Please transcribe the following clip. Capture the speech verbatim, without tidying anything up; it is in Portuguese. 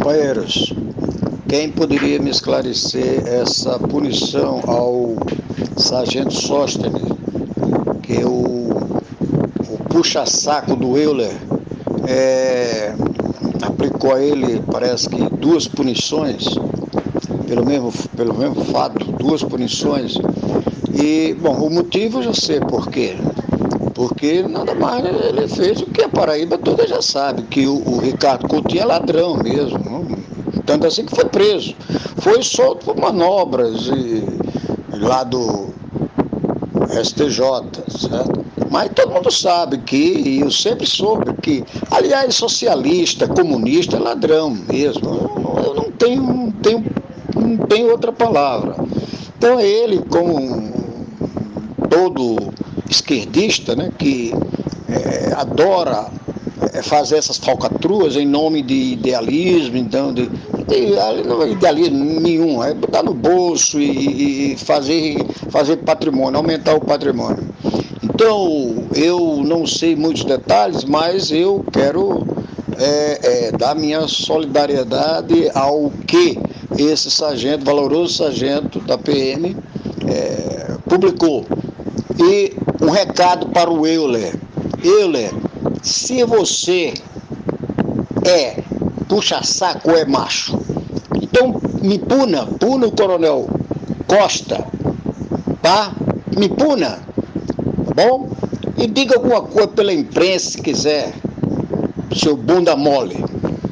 Companheiros, quem poderia me esclarecer essa punição ao sargento Sóstenes, que é o, o puxa-saco do Euler, é, aplicou a ele, parece que duas punições, pelo mesmo, pelo mesmo fato, duas punições. E, bom, o motivo eu já sei por quê. Porque nada mais ele fez o que a Paraíba toda já sabe, que o, o Ricardo Coutinho é ladrão mesmo, não? Tanto assim que foi preso. Foi solto por manobras e, e lá do S T J, certo? Mas todo mundo sabe que, e eu sempre soube que, aliás, socialista, comunista é ladrão mesmo. Eu, eu não tenho, não tenho, não tenho outra palavra. Então ele, como todo esquerdista, né, que é, adora é, fazer essas falcatruas em nome de idealismo, então de, de não é idealismo nenhum, é botar no bolso e, e fazer, fazer patrimônio, aumentar o patrimônio. Então eu não sei muitos detalhes, mas eu quero é, é, dar minha solidariedade ao que esse sargento, valoroso sargento da P M, é, publicou. E um recado para o Euler. Euler, se você é puxa-saco ou é macho, então me puna, puna o coronel Costa, tá? Me puna, tá bom? E diga alguma coisa pela imprensa se quiser, seu bunda mole.